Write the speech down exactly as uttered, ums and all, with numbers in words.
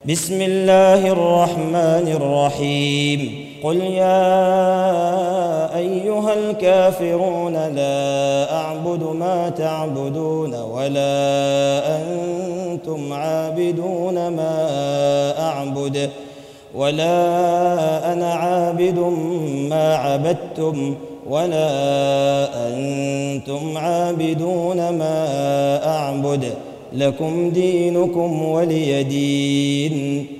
بسم الله الرحمن الرحيم قل يا أيها الكافرون لا أعبد ما تعبدون ولا أنتم عابدون ما أعبد ولا أنا عابد ما عبدتم ولا أنتم عابدون ما أعبد لكم دينكم ولي دين.